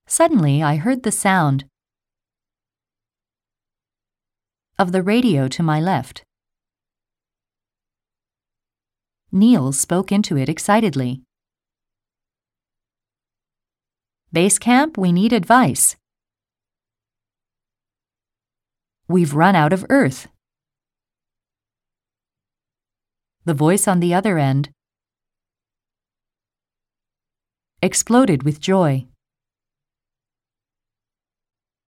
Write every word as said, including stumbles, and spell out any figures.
Suddenly, I heard the sound of the radio to my left. Neil spoke into it excitedly. Base camp, we need advice. We've run out of Earth. The voice on the other end exploded with joy.